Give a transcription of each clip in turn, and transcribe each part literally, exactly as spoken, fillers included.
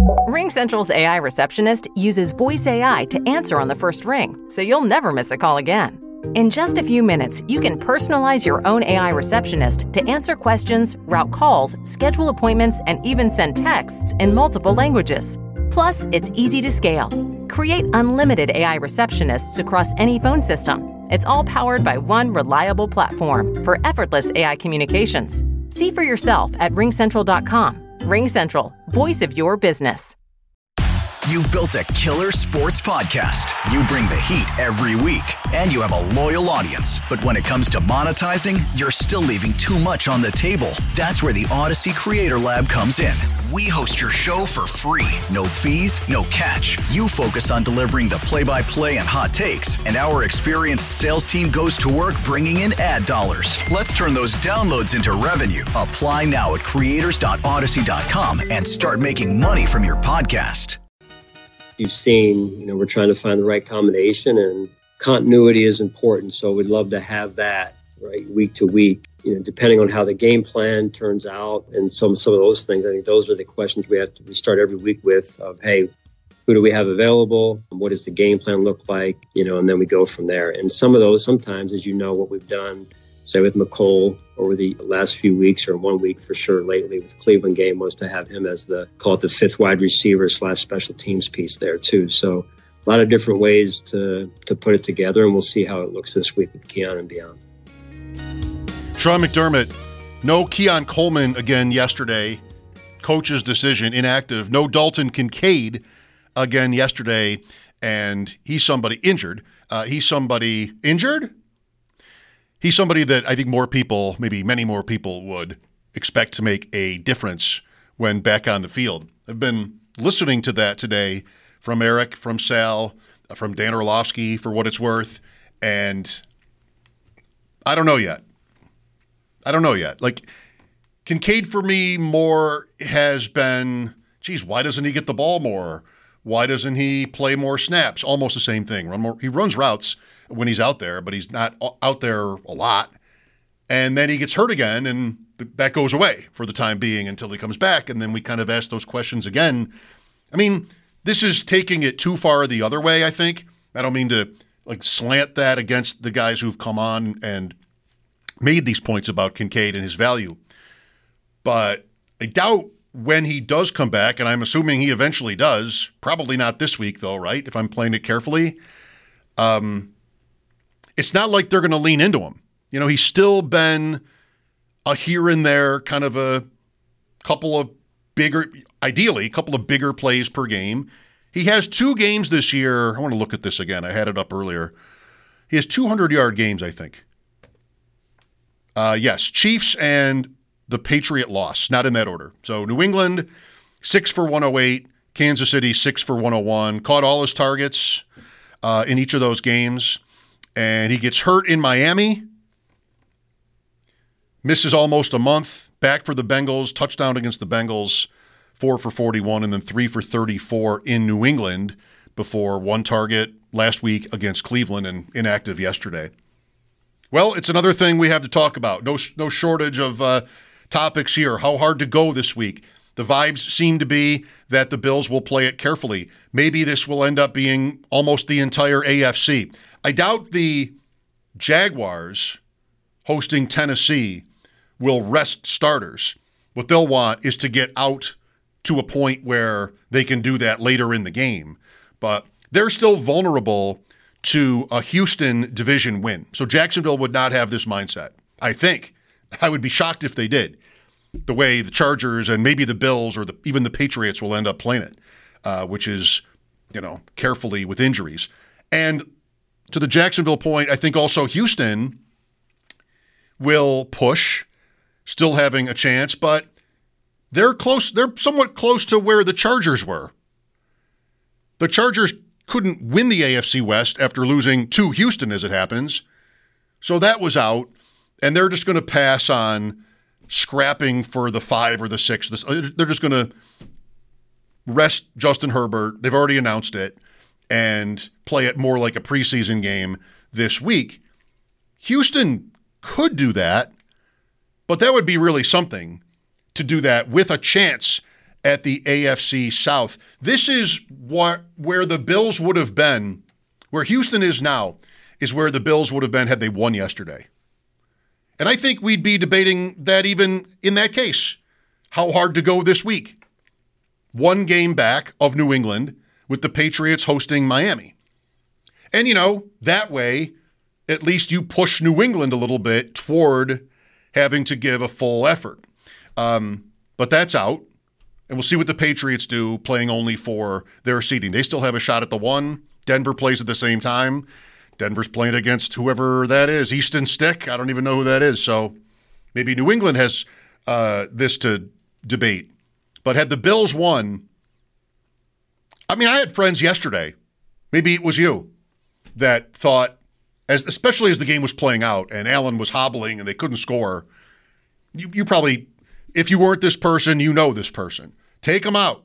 RingCentral's A I receptionist uses voice A I to answer on the first ring, so you'll never miss a call again. In just a few minutes, you can personalize your own A I receptionist to answer questions, route calls, schedule appointments, and even send texts in multiple languages. Plus, it's easy to scale. Create unlimited A I receptionists across any phone system. It's all powered by one reliable platform for effortless A I communications. See for yourself at ring central dot com. RingCentral, voice of your business. You've built a killer sports podcast. You bring the heat every week, and you have a loyal audience. But when it comes to monetizing, you're still leaving too much on the table. That's where the Odyssey Creator Lab comes in. We host your show for free. No fees, no catch. You focus on delivering the play-by-play and hot takes, and our experienced sales team goes to work bringing in ad dollars. Let's turn those downloads into revenue. Apply now at creators dot odyssey dot com and start making money from your podcast. You've seen, you know, we're trying to find the right combination, and continuity is important. So we'd love to have that, right, week to week, you know, depending on how the game plan turns out and some some of those things. I think those are the questions we have to, we start every week with of, hey, who do we have available? What does the game plan look like? You know, and then we go from there. And some of those, sometimes, as you know, what we've done, say with McCole over the last few weeks, or one week for sure lately with the Cleveland game, was to have him as the, call it the fifth wide receiver slash special teams piece there too. So a lot of different ways to to put it together, and we'll see how it looks this week with Keon and beyond. Sean McDermott, no Keon Coleman again yesterday. Coach's decision, inactive. No Dalton Kincaid again yesterday, and he's somebody injured. Uh, he's somebody injured? He's somebody that I think more people, maybe many more people, would expect to make a difference when back on the field. I've been listening to that today from Eric, from Sal, from Dan Orlovsky, for what it's worth, and I don't know yet. I don't know yet. Like, Kincaid for me more has been, geez, why doesn't he get the ball more? Why doesn't he play more snaps? Almost the same thing. Run more, he runs routes when he's out there, but he's not out there a lot. And then he gets hurt again, and that goes away for the time being until he comes back. And then we kind of ask those questions again. I mean, this is taking it too far the other way, I think. I don't mean to like slant that against the guys who've come on and made these points about Kincaid and his value. But I doubt when he does come back, and I'm assuming he eventually does, probably not this week though, right? If I'm playing it carefully. Um, it's not like they're going to lean into him. You know, he's still been a here and there kind of a couple of bigger, ideally, a couple of bigger plays per game. He has two games this year. I want to look at this again. I had it up earlier. He has two hundred-yard games, I think. Uh, yes, Chiefs and the Patriot loss, not in that order. So New England, six for one oh eight. Kansas City, six for one oh one. Caught all his targets uh, in each of those games. And he gets hurt in Miami. Misses almost a month. Back for the Bengals. Touchdown against the Bengals. Four for forty-one, and then three for thirty-four in New England before one target last week against Cleveland and inactive yesterday. Well, it's another thing we have to talk about. No, no shortage of uh, topics here. How hard to go this week? The vibes seem to be that the Bills will play it carefully. Maybe this will end up being almost the entire A F C. I doubt the Jaguars hosting Tennessee will rest starters. What they'll want is to get out to a point where they can do that later in the game. But they're still vulnerable to a Houston division win. So Jacksonville would not have this mindset, I think. I would be shocked if they did, the way the Chargers and maybe the Bills or the, even the Patriots will end up playing it, uh, which is, you know, carefully with injuries. And to the Jacksonville point, I think also Houston will push, still having a chance, but they're close. They're somewhat close to where the Chargers were. The Chargers couldn't win the A F C West after losing to Houston, as it happens. So that was out, and they're just going to pass on scrapping for the five or the six. They're just going to rest Justin Herbert. They've already announced it, and play it more like a preseason game this week. Houston could do that, but that would be really something to do that with a chance at the A F C South. This is what where the Bills would have been, where Houston is now, is where the Bills would have been had they won yesterday. And I think we'd be debating that even in that case. How hard to go this week? One game back of New England with the Patriots hosting Miami. And, you know, that way, at least you push New England a little bit toward having to give a full effort. Um, but that's out. And we'll see what the Patriots do playing only for their seeding. They still have a shot at the one. Denver plays at the same time. Denver's playing against whoever that is. Easton Stick. I don't even know who that is. So maybe New England has uh, this to debate. But had the Bills won, I mean, I had friends yesterday, maybe it was you, that thought, as especially as the game was playing out and Allen was hobbling and they couldn't score, you, you probably, if you weren't this person, you know this person. Take them out.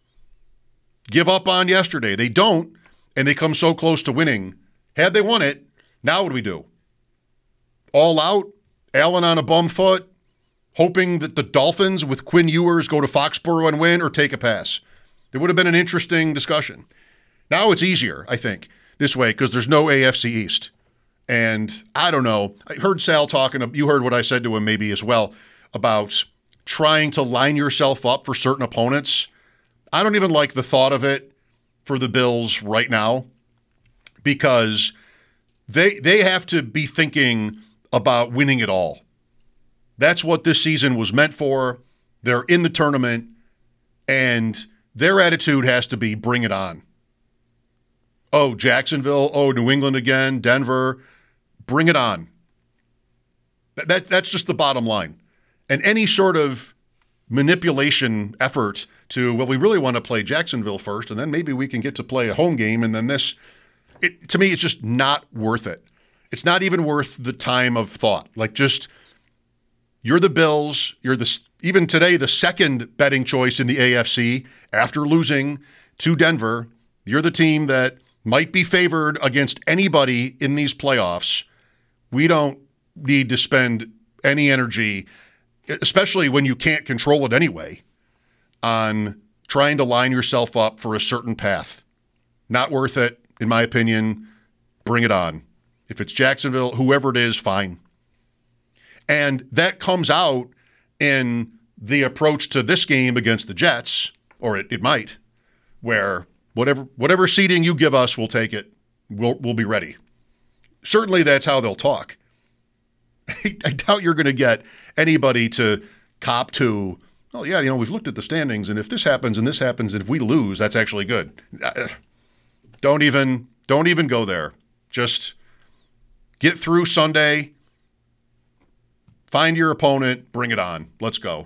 Give up on yesterday. They don't, and they come so close to winning. Had they won it, now what do we do? All out? Allen on a bum foot? Hoping that the Dolphins with Quinn Ewers go to Foxborough and win, or take a pass? It would have been an interesting discussion. Now it's easier, I think, this way, because there's no A F C East. And I don't know. I heard Sal talking, you heard what I said to him maybe as well, about trying to line yourself up for certain opponents. I don't even like the thought of it for the Bills right now, because they they have to be thinking about winning it all. That's what this season was meant for. They're in the tournament, and their attitude has to be bring it on. Oh, Jacksonville. Oh, New England again. Denver. Bring it on. That, that That's just the bottom line. And any sort of manipulation effort to, well, we really want to play Jacksonville first, and then maybe we can get to play a home game, and then this, it, to me, it's just not worth it. It's not even worth the time of thought. Like, just, you're the Bills. You're the, even today, the second betting choice in the A F C after losing to Denver. You're the team that might be favored against anybody in these playoffs. We don't need to spend any energy, especially when you can't control it anyway, on trying to line yourself up for a certain path. Not worth it, in my opinion. Bring it on. If it's Jacksonville, whoever it is, fine. And that comes out in the approach to this game against the Jets, or it, it might, where whatever whatever seeding you give us, we'll take it. We'll, we'll be ready. Certainly that's how they'll talk. I doubt you're going to get anybody to cop to, oh, yeah, you know, we've looked at the standings, and if this happens and this happens, and if we lose, that's actually good. Don't even, don't even go there. Just get through Sunday, find your opponent, bring it on. Let's go.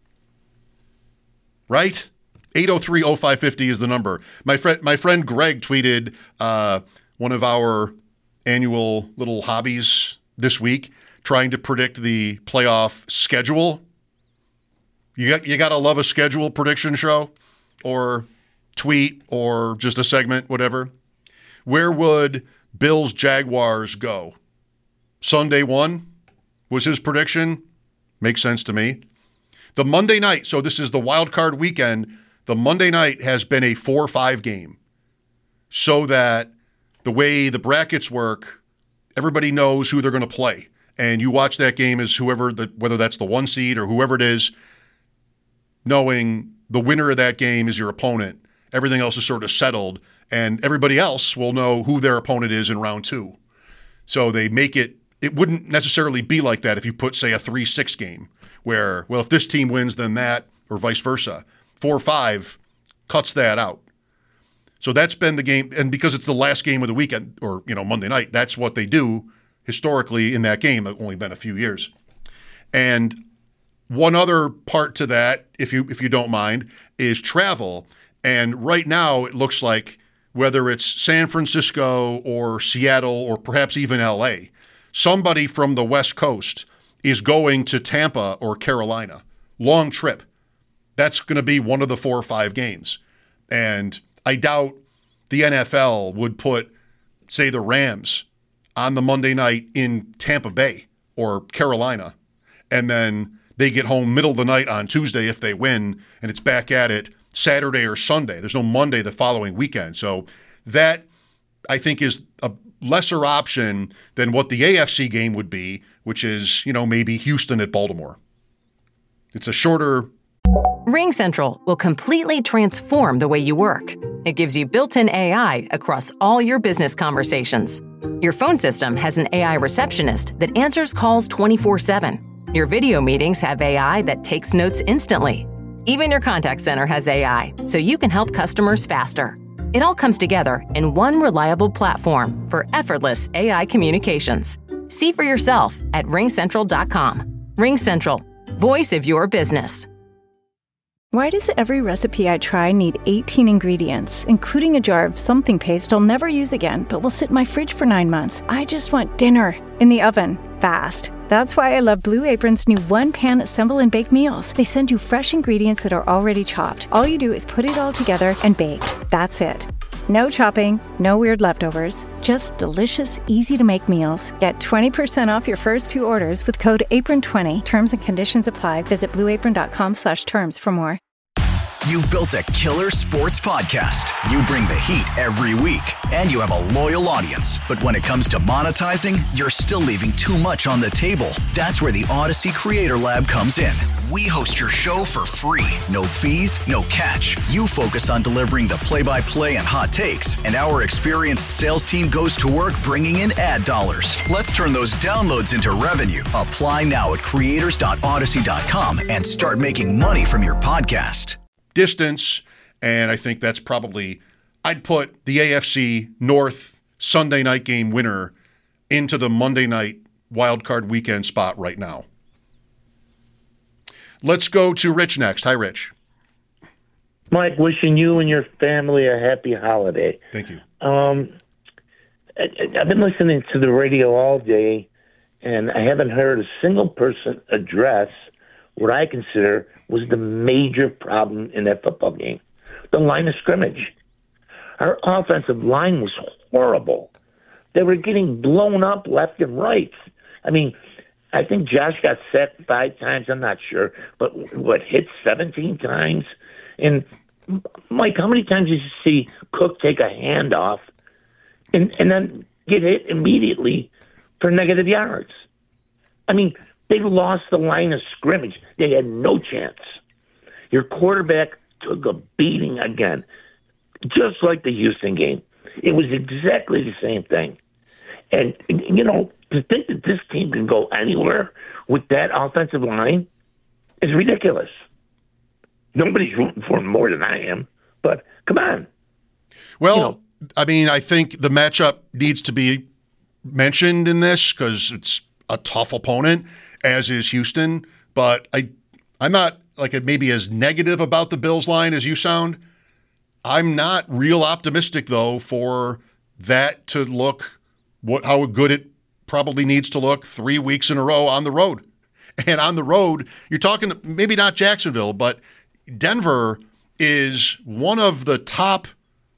Right? eight oh three oh five five oh is the number. My friend, my friend Greg tweeted uh, one of our annual little hobbies this week, trying to predict the playoff schedule. You got you got to love a schedule prediction show, or tweet, or just a segment, whatever. Where would Bills Jaguars go? Sunday one was his prediction. Makes sense to me. The Monday night, so this is the wild card weekend. The Monday night has been a four five game, so that the way the brackets work, everybody knows who they're going to play. And you watch that game as whoever, the, whether that's the one seed or whoever it is, knowing the winner of that game is your opponent. Everything else is sort of settled, and everybody else will know who their opponent is in round two. So they make it, it wouldn't necessarily be like that if you put, say, a three six game, where, well, if this team wins, then that, or vice versa. four five cuts that out. So that's been the game, and because it's the last game of the weekend, or, you know, Monday night, that's what they do historically in that game. It's only been a few years. And one other part to that, if you if you don't mind, is travel. And right now it looks like whether it's San Francisco or Seattle or perhaps even L A, somebody from the West Coast is going to Tampa or Carolina. Long trip. That's going to be one of the four or five games. And I doubt the N F L would put, say, the Rams on the Monday night in Tampa Bay or Carolina, and then they get home middle of the night on Tuesday if they win, and it's back at it Saturday or Sunday. There's no Monday the following weekend. So that, I think, is a lesser option than what the A F C game would be, which is, you know, maybe Houston at Baltimore. It's a shorter... RingCentral will completely transform the way you work. It gives you built-in A I across all your business conversations. Your phone system has an A I receptionist that answers calls twenty-four seven. Your video meetings have A I that takes notes instantly. Even your contact center has A I, so you can help customers faster. It all comes together in one reliable platform for effortless A I communications. See for yourself at ring central dot com. RingCentral, voice of your business. Why does every recipe I try need eighteen ingredients, including a jar of something paste I'll never use again, but will sit in my fridge for nine months? I just want dinner in the oven, fast. That's why I love Blue Apron's new one-pan assemble and bake meals. They send you fresh ingredients that are already chopped. All you do is put it all together and bake. That's it. No chopping, no weird leftovers, just delicious, easy-to-make meals. Get twenty percent off your first two orders with code apron twenty. Terms and conditions apply. Visit blue apron dot com slash terms for more. You've built a killer sports podcast. You bring the heat every week, and you have a loyal audience. But when it comes to monetizing, you're still leaving too much on the table. That's where the Odyssey Creator Lab comes in. We host your show for free. No fees, no catch. You focus on delivering the play-by-play and hot takes, and our experienced sales team goes to work bringing in ad dollars. Let's turn those downloads into revenue. Apply now at creators dot odyssey dot com and start making money from your podcast. Distance, and I think that's probably, I'd put the A F C North Sunday night game winner into the Monday night wildcard weekend spot right now. Let's go to Rich next. Hi, Rich. Mike, wishing you and your family a happy holiday. Thank you. Um, I, I've been listening to the radio all day, and I haven't heard a single person address what I consider was the major problem in that football game, the line of scrimmage. Our offensive line was horrible. They were getting blown up left and right. I mean, I think Josh got sacked five times. I'm not sure. But what, hit seventeen times? And, Mike, how many times did you see Cook take a handoff and, and then get hit immediately for negative yards? I mean, they lost the line of scrimmage. They had no chance. Your quarterback took a beating again, just like the Houston game. It was exactly the same thing. And, you know, to think that this team can go anywhere with that offensive line is ridiculous. Nobody's rooting for them more than I am, but come on. Well, you know, I mean, I think the matchup needs to be mentioned in this because it's a tough opponent, as is Houston, but I, I'm not like maybe as negative about the Bills line as you sound. I'm not real optimistic though for that to look what how good it probably needs to look three weeks in a row on the road. And on the road, you're talking maybe not Jacksonville, but Denver is one of the top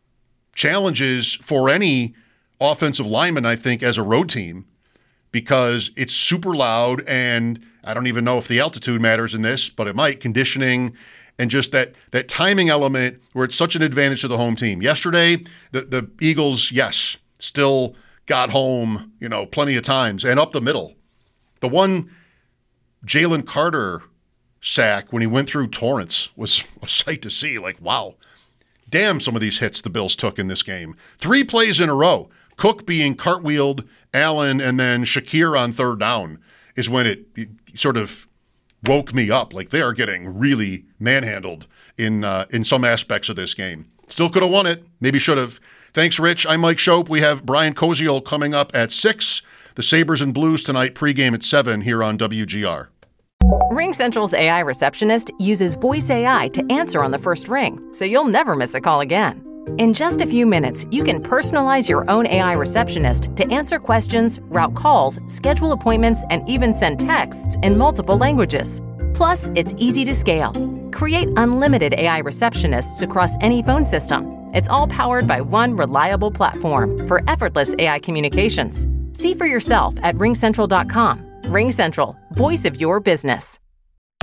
challenges for any offensive lineman, I think, as a road team, because it's super loud, and I don't even know if the altitude matters in this, but it might, conditioning, and just that that timing element where it's such an advantage to the home team. Yesterday, the, the Eagles, yes, still got home, you know, plenty of times, and up the middle. The one Jalen Carter sack when he went through Torrance was a sight to see. Like, wow, damn, some of these hits the Bills took in this game. Three plays in a row. Cook being cartwheeled, Allen, and then Shakir on third down is when it, it sort of woke me up. Like, they are getting really manhandled in uh, in some aspects of this game. Still could have won it. Maybe should have. Thanks, Rich. I'm Mike Shope. We have Brian Koziol coming up at six. The Sabres and Blues tonight, pregame at seven here on W G R. RingCentral's A I receptionist uses voice A I to answer on the first ring, so you'll never miss a call again. In just a few minutes, you can personalize your own A I receptionist to answer questions, route calls, schedule appointments, and even send texts in multiple languages. Plus, it's easy to scale. Create unlimited A I receptionists across any phone system. It's all powered by one reliable platform for effortless A I communications. See for yourself at ring central dot com. RingCentral, voice of your business.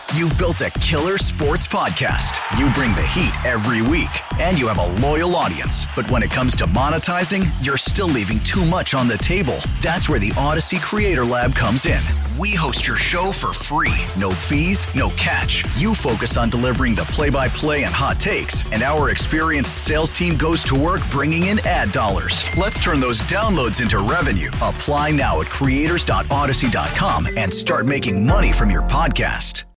You've built a killer sports podcast. You bring the heat every week, and you have a loyal audience. But when it comes to monetizing, you're still leaving too much on the table. That's where the Odyssey Creator Lab comes in. We host your show for free. No fees, no catch. You focus on delivering the play-by-play and hot takes, and our experienced sales team goes to work bringing in ad dollars. Let's turn those downloads into revenue. Apply now at creators dot odyssey dot com and start making money from your podcast.